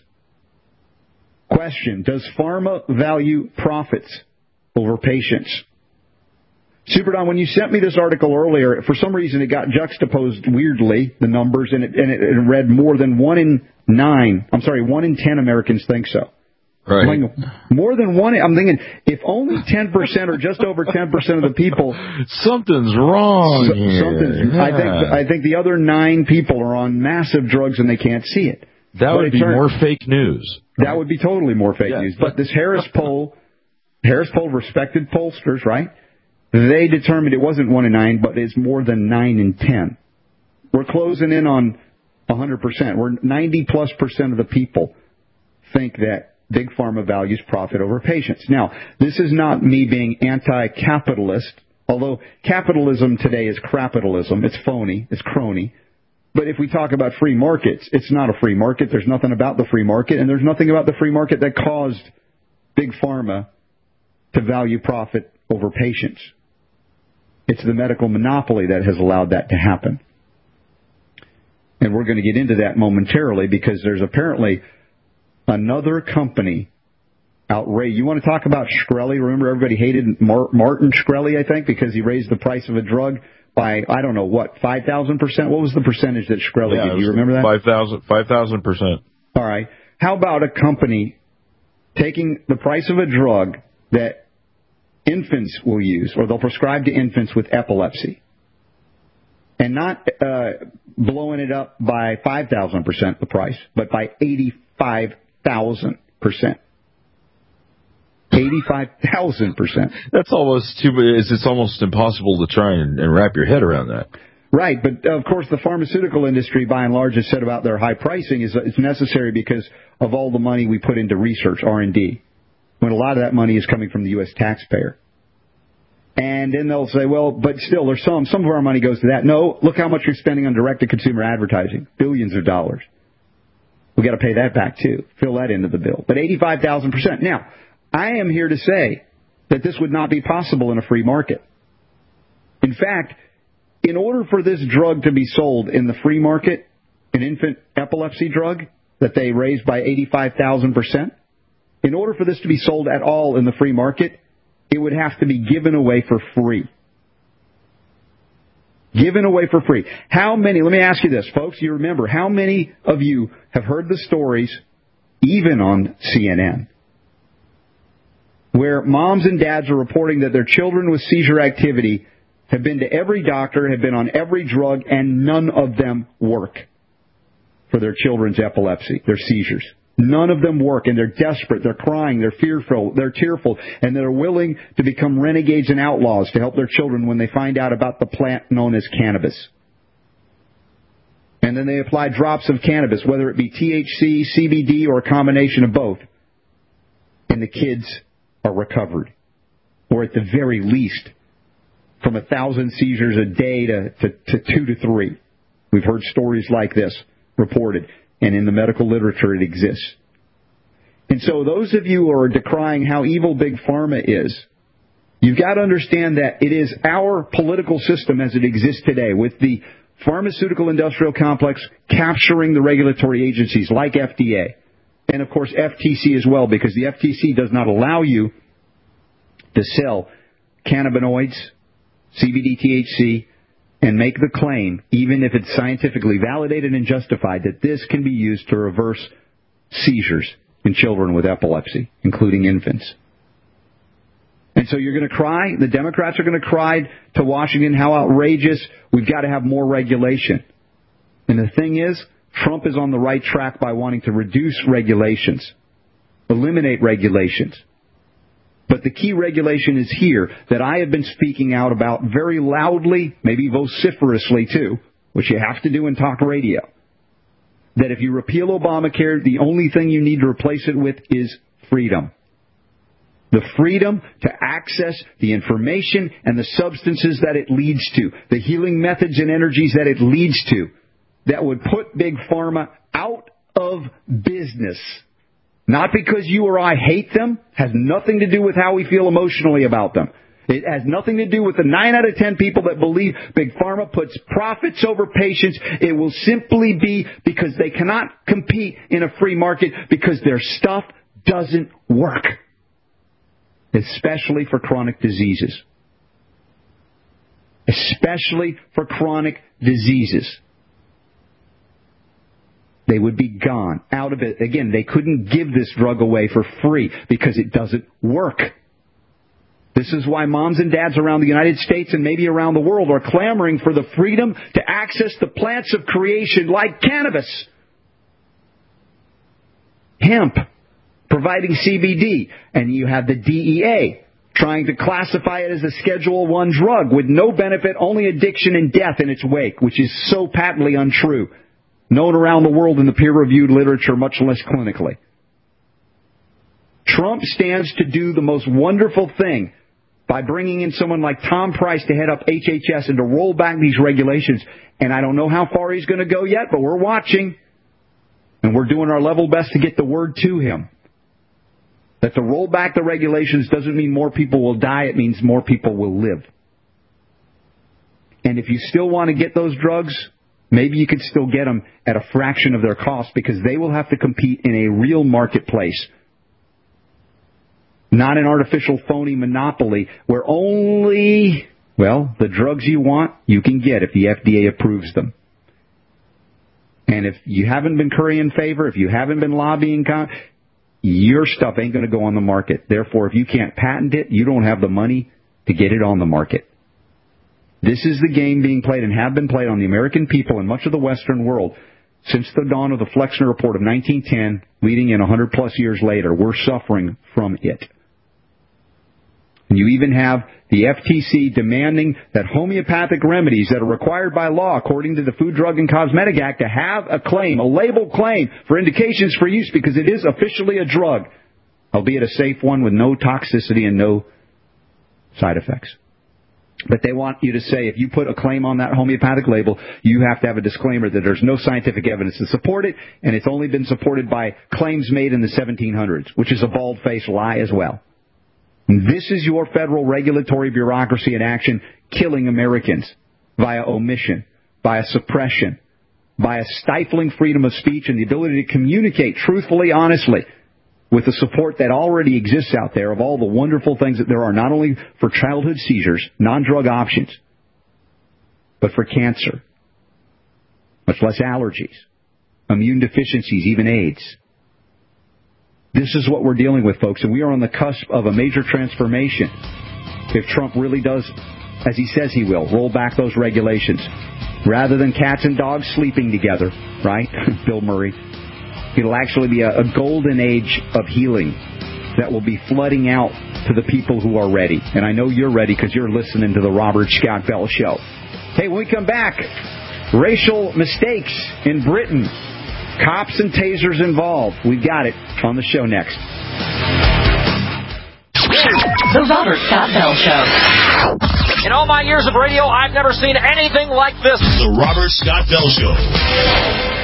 Speaker 11: Question: does pharma value profits over patients? Super Don, when you sent me this article earlier, for some reason it got juxtaposed weirdly, the numbers, and it, and it, it read more than one in nine, I'm sorry, one in ten Americans think so.
Speaker 6: Right.
Speaker 11: I'm like, more than one, I'm thinking, if only ten percent or just over ten percent of the people.
Speaker 6: Something's wrong
Speaker 11: so,
Speaker 6: here.
Speaker 11: Something's,
Speaker 6: yeah.
Speaker 11: I think, I think the other nine people are on massive drugs and they can't see it.
Speaker 6: That
Speaker 11: but
Speaker 6: would be
Speaker 11: turned,
Speaker 6: more fake news.
Speaker 11: That would be totally more fake
Speaker 6: yeah.
Speaker 11: news. But this Harris poll, Harris poll, respected pollsters, right? They determined it wasn't one in nine, but it's more than nine in ten. We're closing in on one hundred percent. We're ninety plus percent of the people think that Big Pharma values profit over patients. Now, this is not me being anti-capitalist, although capitalism today is crapitalism. It's phony. It's crony. But if we talk about free markets, it's not a free market. There's nothing about the free market, and there's nothing about the free market that caused Big Pharma to value profit over patients. It's the medical monopoly that has allowed that to happen. And we're going to get into that momentarily, because there's apparently another company outrage. You want to talk about Shkreli? Remember, everybody hated Mar- Martin Shkreli, I think, because he raised the price of a drug by, I don't know, what, five thousand percent? What was the percentage that Shkreli
Speaker 6: yeah,
Speaker 11: did? Do you remember that?
Speaker 6: five thousand five thousand percent.
Speaker 11: All right. How about a company taking the price of a drug that infants will use, or they'll prescribe to infants with epilepsy, and not uh, blowing it up by five thousand percent the price, but by eighty-five thousand percent. eighty-five thousand percent.
Speaker 6: That's almost too. It's, it's almost impossible to try and, and wrap your head around that.
Speaker 7: Right, but of course the pharmaceutical industry, by and large, has said about their high pricing is it's necessary because of all the money we put into research, R and D, when a lot of that money is coming from the U S taxpayer. And then they'll say, well, but still, there's some, some of our money goes to that. No, look how much you're spending on direct-to-consumer advertising, billions of dollars. We've got to pay that back, too. Fill that into the bill. But eighty-five thousand percent. Now, I am here to say that this would not be possible in a free market. In fact, in order for this drug to be sold in the free market, an infant epilepsy drug that they raised by eighty-five thousand percent, in order for this to be sold at all in the free market, it would have to be given away for free. Given away for free. How many, let me ask you this, folks, you remember, how many of you have heard the stories, even on C N N, where moms and dads are reporting that their children with seizure activity have been to every doctor, have been on every drug, and none of them work for their children's epilepsy, their seizures. None of them work, and they're desperate, they're crying, they're fearful, they're tearful, and they're willing to become renegades and outlaws to help their children when they find out about the plant known as cannabis. And then they apply drops of cannabis, whether it be T H C, C B D, or a combination of both. And the kids are recovered. Or at the very least, from a thousand seizures a day to, to, to two to three. We've heard stories like this reported. And in the medical literature, it exists. And so those of you who are decrying how evil Big Pharma is, you've got to understand that it is our political system as it exists today, with the pharmaceutical industrial complex capturing the regulatory agencies like F D A. And, of course, F T C as well, because the F T C does not allow you to sell cannabinoids, C B D, T H C, and make the claim, even if it's scientifically validated and justified, that this can be used to reverse seizures in children with epilepsy, including infants. And so you're going to cry, the Democrats are going to cry to Washington, how outrageous, we've got to have more regulation. And the thing is, Trump is on the right track by wanting to reduce regulations, eliminate regulations. But the key regulation is here that I have been speaking out about very loudly, maybe vociferously too, which you have to do in talk radio. That if you repeal Obamacare, the only thing you need to replace it with is freedom. The freedom to access the information and the substances that it leads to, the healing methods and energies that it leads to, that would put Big Pharma out of business. Not because you or I hate them, has nothing to do with how we feel emotionally about them. It has nothing to do with the nine out of ten people that believe Big Pharma puts profits over patients. It will simply be because they cannot compete in a free market because their stuff doesn't work. Especially for chronic diseases. Especially for chronic diseases. They would be gone, out of it. Again, they couldn't give this drug away for free because it doesn't work. This is why moms and dads around the United States and maybe around the world are clamoring for the freedom to access the plants of creation like cannabis, hemp, providing C B D, and you have the D E A trying to classify it as a Schedule one drug with no benefit, only addiction and death in its wake, which is so patently untrue. Known around the world in the peer-reviewed literature, much less clinically. Trump stands to do the most wonderful thing by bringing in someone like Tom Price to head up H H S and to roll back these regulations. And I don't know how far he's going to go yet, but we're watching. And we're doing our level best to get the word to him. That to roll back the regulations doesn't mean more people will die. It means more people will live. And if you still want to get those drugs, maybe you could still get them at a fraction of their cost because they will have to compete in a real marketplace. Not an artificial phony monopoly where only, well, the drugs you want, you can get if the F D A approves them. And if you haven't been currying favor, if you haven't been lobbying, your stuff ain't going to go on the market. Therefore, if you can't patent it, you don't have the money to get it on the market. This is the game being played and have been played on the American people and much of the Western world since the dawn of the Flexner Report of nineteen ten, leading in one hundred plus years later. We're suffering from it. And you even have the F T C demanding that homeopathic remedies that are required by law, according to the Food, Drug, and Cosmetic Act, to have a claim, a label claim for indications for use because it is officially a drug, albeit a safe one with no toxicity and no side effects. But they want you to say, if you put a claim on that homeopathic label, you have to have a disclaimer that there's no scientific evidence to support it, and it's only been supported by claims made in the seventeen hundreds, which is a bald-faced lie as well. And this is your federal regulatory bureaucracy in action, killing Americans via omission, via suppression, via stifling freedom of speech and the ability to communicate truthfully, honestly, with the support that already exists out there of all the wonderful things that there are, not only for childhood seizures, non-drug options, but for cancer, much less allergies, immune deficiencies, even AIDS. This is what we're dealing with, folks, and we are on the cusp of a major transformation if Trump really does, as he says he will, roll back those regulations. Rather than cats and dogs sleeping together, right, Bill Murray, it'll actually be a, a golden age of healing that will be flooding out to the people who are ready. And I know you're ready because you're listening to the Robert Scott Bell Show. Hey, when we come back, racial mistakes in Britain. Cops and tasers involved. We've got it on the show next.
Speaker 10: The Robert Scott Bell Show. In all my years of radio, I've never seen anything like this.
Speaker 3: The Robert Scott Bell Show.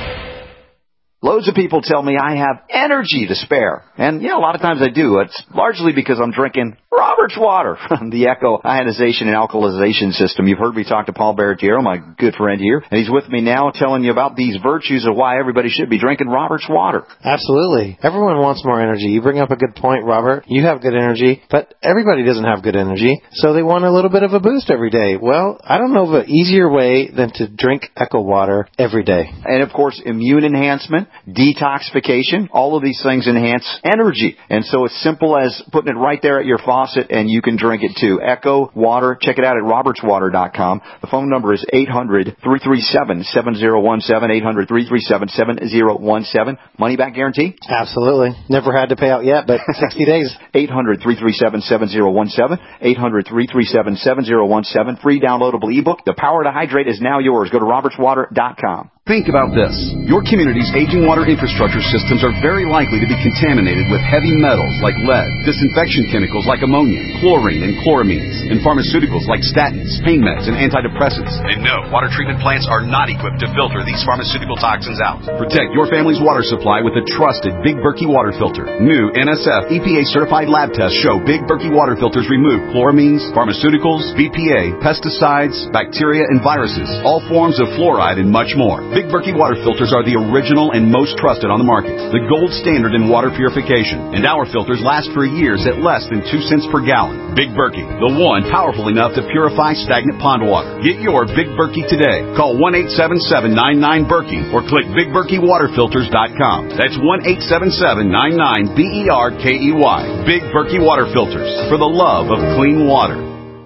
Speaker 15: Loads of people tell me I have energy to spare. And, yeah, a lot of times I do. It's largely because I'm drinking Robert's water, the Echo ionization and alkalization system. You've heard me talk to Paul Barretiero, my good friend here, and he's with me now telling you about these virtues of why everybody should be drinking Robert's water.
Speaker 16: Absolutely. Everyone wants more energy. You bring up a good point, Robert. You have good energy, but everybody doesn't have good energy, so they want a little bit of a boost every day. Well, I don't know of an easier way than to drink Echo water every day.
Speaker 15: And, of course, immune enhancement, detoxification, all of these things enhance energy. And so it's simple as putting it right there at your faucet, and you can drink it too. Echo Water. Check it out at roberts water dot com. The phone number is eight hundred, three three seven, seven zero one seven, eight hundred, three three seven, seven zero one seven. Money back guarantee?
Speaker 16: Absolutely. Never had to pay out yet, but sixty days.
Speaker 15: eight hundred, three three seven, seven zero one seven. eight hundred, three three seven, seven zero one seven. Free downloadable ebook. The Power to Hydrate is now yours. Go to roberts water dot com.
Speaker 12: Think about this. Your community's aging water infrastructure systems are very likely to be contaminated with heavy metals like lead, disinfection chemicals like ammonia, chlorine, and chloramines, and pharmaceuticals like statins, pain meds, and antidepressants.
Speaker 13: And no, water treatment plants are not equipped to filter these pharmaceutical toxins out.
Speaker 12: Protect your family's water supply with a trusted Big Berkey water filter. New N S F E P A-certified lab tests show Big Berkey water filters remove chloramines, pharmaceuticals, B P A, pesticides, bacteria, and viruses, all forms of fluoride, and much more. Big Berkey water filters are the original and most trusted on the market, the gold standard in water purification, and our filters last for years at less than two cents per gallon. Big Berkey, the one powerful enough to purify stagnant pond water. Get your Big Berkey today. Call one eight seven seven, nine nine, Berkey or click big berkey water filters dot com. That's one eight seven seven, nine nine, B E R K E Y. Big Berkey water filters, for the love of clean water.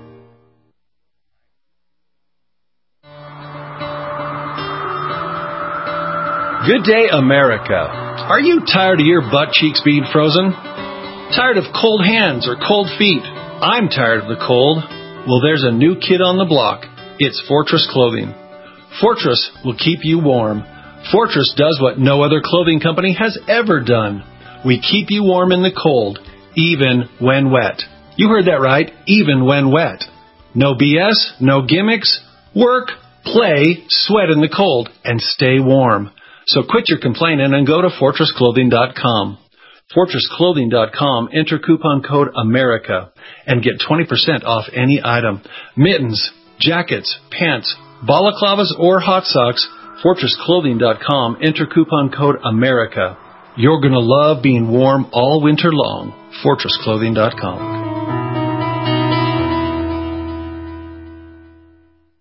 Speaker 24: Good day, America. Are you tired of your butt cheeks being frozen? Tired of cold hands or cold feet? I'm tired of the cold. Well, there's a new kid on the block. It's Fortress Clothing. Fortress will keep you warm. Fortress does what no other clothing company has ever done. We keep you warm in the cold, even when wet. You heard that right, even when wet. No B S, no gimmicks. Work, play, sweat in the cold, and stay warm. So quit your complaining and go to fortress clothing dot com. fortress clothing dot com, enter coupon code AMERICA and get twenty percent off any item. Mittens, jackets, pants, balaclavas, or hot socks, fortress clothing dot com, enter coupon code AMERICA. You're going to love being warm all winter long. fortress clothing dot com.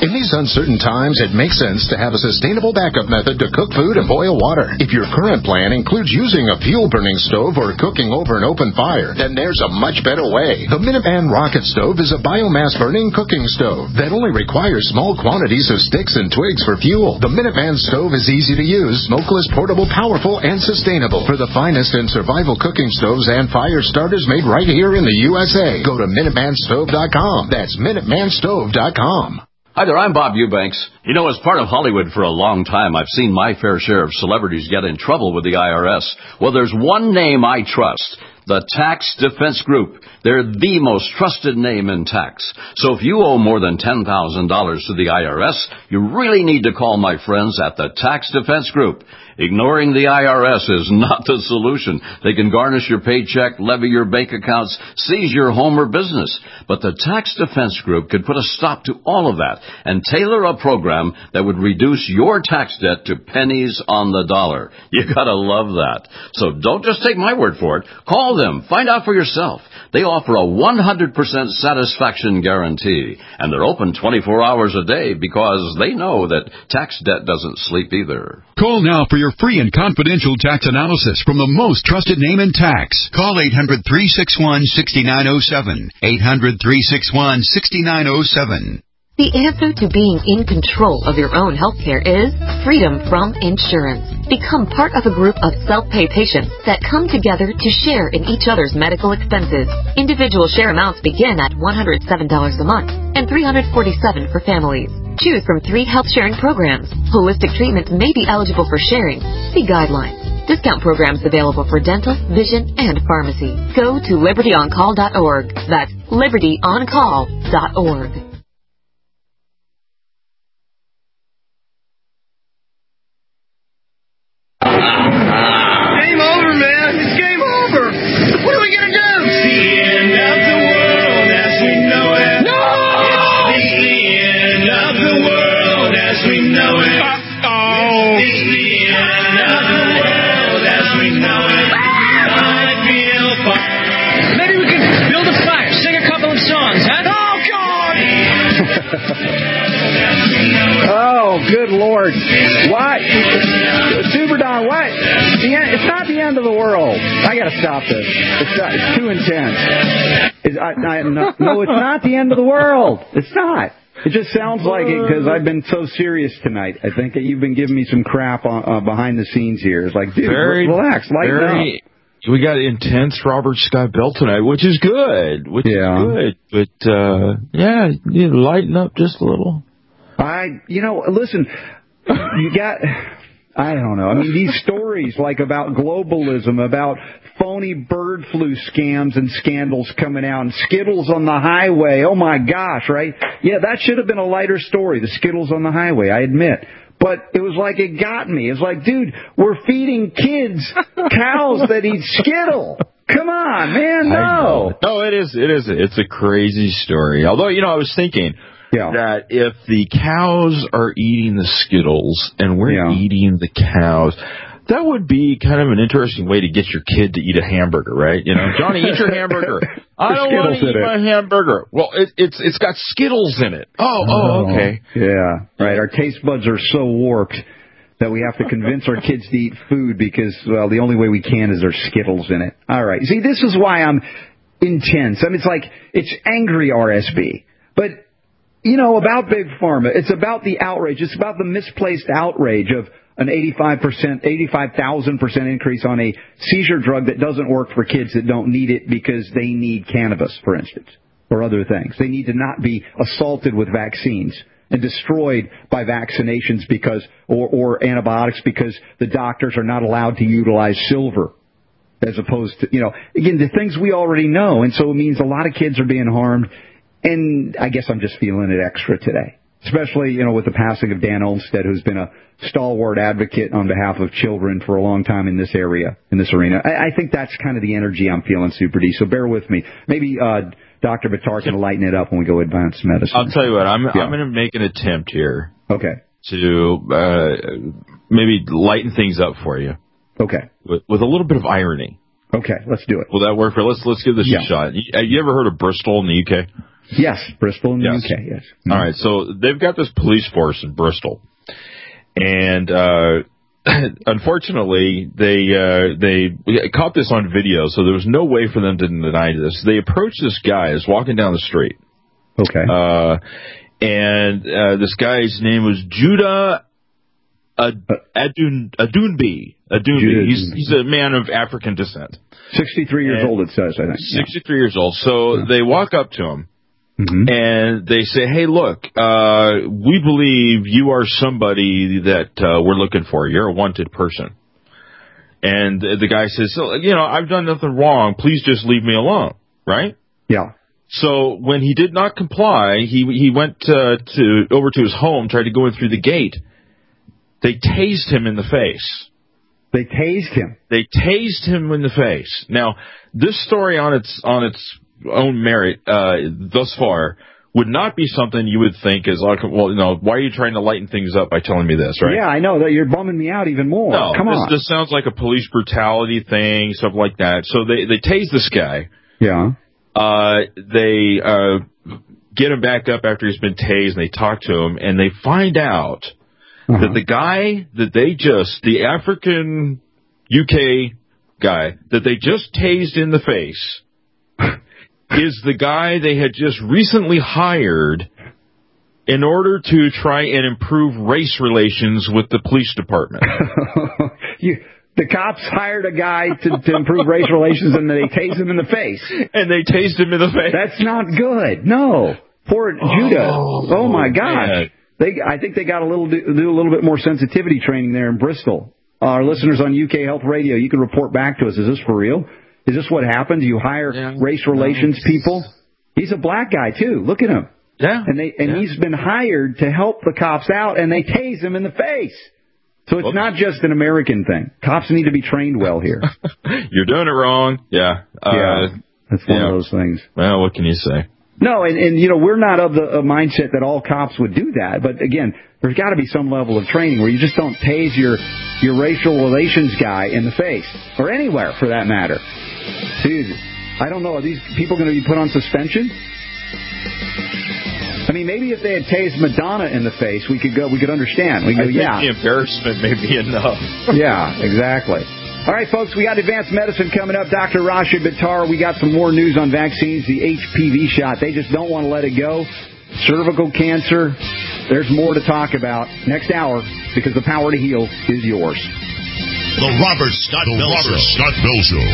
Speaker 17: In these uncertain times, it makes sense to have a sustainable backup method to cook food and boil water. If your current plan includes using a fuel-burning stove or cooking over an open fire, then there's a much better way. The Minuteman Rocket Stove is a biomass-burning cooking stove that only requires small quantities of sticks and twigs for fuel. The Minuteman Stove is easy to use, smokeless, portable, powerful, and sustainable. For the finest in survival cooking stoves and fire starters made right here in the U S A, go to Minuteman Stove dot com. That's Minuteman Stove dot com.
Speaker 19: Hi there, I'm Bob Eubanks. You know, as part of Hollywood for a long time, I've seen my fair share of celebrities get in trouble with the I R S. Well, there's one name I trust. The Tax Defense Group. They're the most trusted name in tax. So if you owe more than ten thousand dollars to the I R S, you really need to call my friends at the Tax Defense Group. Ignoring the I R S is not the solution. They can garnish your paycheck, levy your bank accounts, seize your home or business. But the Tax Defense Group could put a stop to all of that and tailor a program that would reduce your tax debt to pennies on the dollar. You gotta love that. So don't just take my word for it. Call them. Find out for yourself. They offer a one hundred percent satisfaction guarantee, and they're open twenty-four hours a day because they know that tax debt doesn't sleep either.
Speaker 20: Call now for your free and confidential tax analysis from the most trusted name in tax. Call eight hundred, three six one, six nine zero seven. eight hundred, three six one, six nine zero seven.
Speaker 21: The answer to being in control of your own health care is freedom from insurance. Become part of a group of self-pay patients that come together to share in each other's medical expenses. Individual share amounts begin at one hundred seven dollars a month and three hundred forty-seven dollars for families. Choose from three health sharing programs. Holistic treatments may be eligible for sharing. See guidelines. Discount programs available for dental, vision, and pharmacy. Go to liberty on call dot org. That's liberty on call dot org.
Speaker 5: Game over, man. It's game over. What are we going to do? It's the end of the world as we know it. No! It's the end of the world as we know it. Uh-oh. It's the end of the world as we know it. I feel fine. Maybe we can build a fire, sing a couple of songs, huh? Oh, God!
Speaker 11: Oh, good Lord. What? Super Don, what? The end, it's not the end of the world. I got to stop this. It's, not, it's too intense. It's, I, I, no, no, it's not the end of the world. It's not. It just sounds like it because I've been so serious tonight. I think that you've been giving me some crap on, uh, behind the scenes here. It's like, dude,
Speaker 6: very,
Speaker 11: relax, lighten
Speaker 6: very,
Speaker 11: up.
Speaker 6: We got intense Robert Scott Bell tonight, which is good. Which
Speaker 11: yeah.
Speaker 6: is good. But, uh, yeah, you lighten up just a little.
Speaker 11: I, you know, listen, you got, I don't know. I mean, these stories like about globalism, about phony bird flu scams and scandals coming out, and Skittles on the highway. Oh, my gosh, right? Yeah, that should have been a lighter story, the Skittles on the highway, I admit. But it was like it got me. It's like, dude, we're feeding kids cows that eat Skittle. Come on, man, no.
Speaker 6: No, it is, it is, it's a crazy story. Although, you know, I was thinking yeah. that if the cows are eating the Skittles and we're yeah. eating the cows, that would be kind of an interesting way to get your kid to eat a hamburger, right? You know, Johnny, eat your hamburger. I don't want to eat my hamburger. Well, it, it's it's got Skittles in it. Oh, oh, okay.
Speaker 11: Yeah, right. Our taste buds are so warped that we have to convince our kids to eat food because, well, the only way we can is there's Skittles in it. All right. See, this is why I'm intense. I mean, it's like, it's angry R S B. But, you know, about Big Pharma, it's about the outrage. It's about the misplaced outrage of an eighty-five percent, eighty-five thousand percent increase on a seizure drug that doesn't work for kids that don't need it because they need cannabis, for instance, or other things. They need to not be assaulted with vaccines and destroyed by vaccinations because, or, or antibiotics because the doctors are not allowed to utilize silver as opposed to, you know, again, the things we already know. And so it means a lot of kids are being harmed. And I guess I'm just feeling it extra today. Especially, you know, with the passing of Dan Olmstead, who's been a stalwart advocate on behalf of children for a long time in this area, in this arena. I, I think that's kind of the energy I'm feeling, Super D. So bear with me. Maybe uh, Doctor Bitar can lighten it up when we go advanced medicine.
Speaker 6: I'll tell you what. I'm yeah. I'm going to make an attempt here.
Speaker 11: Okay.
Speaker 6: To uh, maybe lighten things up for you.
Speaker 11: Okay.
Speaker 6: With, with a little bit of irony.
Speaker 11: Okay, let's do it.
Speaker 6: Will that work for? Let's let's give this
Speaker 11: yeah.
Speaker 6: a shot. You, have you ever heard of Bristol in the U K?
Speaker 7: Yes, Bristol in the
Speaker 6: Yes.
Speaker 7: U K, yes.
Speaker 6: All right, so they've got this police force in Bristol, and uh, unfortunately, they uh, they caught this on video, so there was no way for them to deny this. They approached this guy who's walking down the street.
Speaker 7: Okay.
Speaker 6: Uh, and uh, this guy's name was Judah Ad- Adun Adunbi. Adunbi. He's he's a man of African descent.
Speaker 7: sixty-three years
Speaker 6: And
Speaker 7: old, it says, I think.
Speaker 6: sixty-three years old. So
Speaker 7: Yeah.
Speaker 6: they walk up to him.
Speaker 7: Mm-hmm.
Speaker 6: And they say, hey, look, uh, we believe you are somebody that uh, we're looking for. You're a wanted person. And the guy says, so, you know, I've done nothing wrong. Please just leave me alone. Right?
Speaker 7: Yeah.
Speaker 6: So when he did not comply, he he went uh, to over to his home, tried to go in through the gate. They tased him in the face.
Speaker 7: They tased him?
Speaker 6: They tased him in the face. Now, this story on its on its own merit uh, thus far would not be something you would think is like, well, you know, why are you trying to lighten things up by telling me this, right?
Speaker 7: Yeah, I know that you're bumming me out even more.
Speaker 6: No,
Speaker 7: Come
Speaker 6: this,
Speaker 7: on.
Speaker 6: this sounds like a police brutality thing, stuff like that. So they they tase this guy.
Speaker 7: Yeah.
Speaker 6: Uh, they uh, get him back up after he's been tased, and they talk to him, and they find out
Speaker 7: uh-huh.
Speaker 6: that the guy that they just, the African U K guy that they just tased in the face is the guy they had just recently hired in order to try and improve race relations with the police department.
Speaker 7: you, the cops hired a guy to, to improve race relations, and they tased him in the face.
Speaker 6: And they tased him in the face.
Speaker 7: That's not good. No. Poor Judah. Oh, oh my gosh. Man. They, I think they got a little do, do a little bit more sensitivity training there in Bristol. Our listeners on U K Health Radio, you can report back to us. Is this for real? Is this what happens? You hire yeah, race relations no, people? He's a black guy, too. Look at him.
Speaker 6: Yeah.
Speaker 7: And they and yeah. he's been hired to help the cops out, and they tase him in the face. So it's Oops. not just an American thing. Cops need to be trained well here.
Speaker 6: You're doing it wrong. Yeah. Uh,
Speaker 7: yeah. That's one
Speaker 6: yeah.
Speaker 7: of those things.
Speaker 6: Well, what can you say?
Speaker 7: No, and, and you know, we're not of the uh, mindset that all cops would do that. But again, there's got to be some level of training where you just don't tase your, your racial relations guy in the face, or anywhere for that matter. Dude, I don't know. Are these people going to be put on suspension? I mean, maybe if they had tased Madonna in the face, we could go. We could understand. We could,
Speaker 6: I think
Speaker 7: yeah.
Speaker 6: the embarrassment may be enough.
Speaker 7: Yeah, exactly. All right, folks, we got advanced medicine coming up. Doctor Rasha Bittar, we got some more news on vaccines, the H P V shot. They just don't want to let it go. Cervical cancer, there's more to talk about next hour because the power to heal is yours.
Speaker 3: The Robert Scott the Bell Robert Show. Scott Bell Show.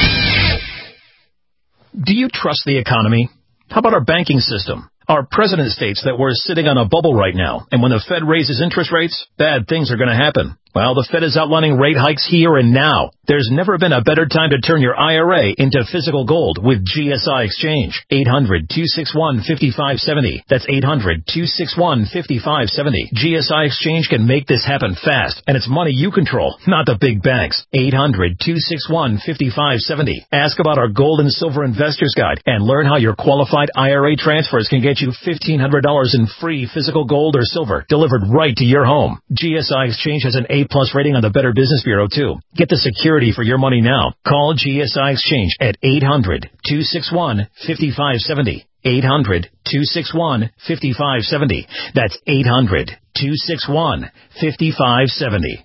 Speaker 2: Do you trust the economy? How about our banking system? Our president states that we're sitting on a bubble right now, and when the Fed raises interest rates, bad things are going to happen. Well, the Fed is outlining rate hikes here and now. There's never been a better time to turn your I R A into physical gold with G S I Exchange. eight hundred, two six one, five five seven zero. That's eight hundred, two six one, five five seven zero. G S I Exchange can make this happen fast, and it's money you control, not the big banks. eight hundred, two six one, five five seven zero. Ask about our Gold and Silver Investors Guide and learn how your qualified I R A transfers can get you fifteen hundred dollars in free physical gold or silver delivered right to your home. G S I Exchange has an A plus rating on the Better Business Bureau, too. Get the security for your money now. Call G S I Exchange at eight hundred, two six one, five five seven zero. eight hundred, two six one, five five seven zero. That's eight hundred, two six one, five five seven zero.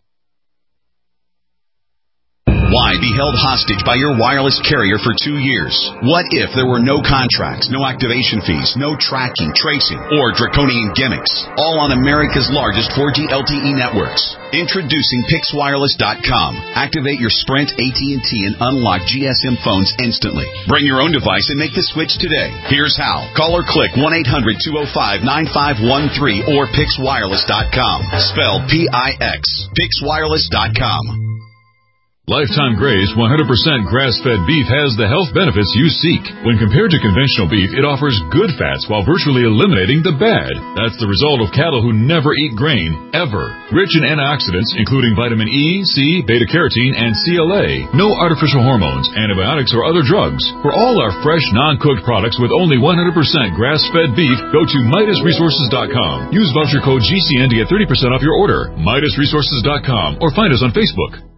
Speaker 8: Why be held hostage by your wireless carrier for two years? What if there were no contracts, no activation fees, no tracking, tracing, or draconian gimmicks? All on America's largest four G L T E networks. Introducing Pix Wireless dot com. Activate your Sprint, A T and T, and unlock G S M phones instantly. Bring your own device and make the switch today. Here's how. Call or click one eight hundred, two oh five, nine five one three or Pix Wireless dot com. Spelled P I X. Pix Wireless dot com.
Speaker 18: Lifetime Graze one hundred percent grass-fed beef has the health benefits you seek. When compared to conventional beef, it offers good fats while virtually eliminating the bad. That's the result of cattle who never eat grain, ever. Rich in antioxidants, including vitamin E, C, beta-carotene, and C L A. No artificial hormones, antibiotics, or other drugs. For all our fresh, non-cooked products with only one hundred percent grass-fed beef, go to Midas Resources dot com. Use voucher code G C N to get thirty percent off your order. Midas Resources dot com or find us on Facebook.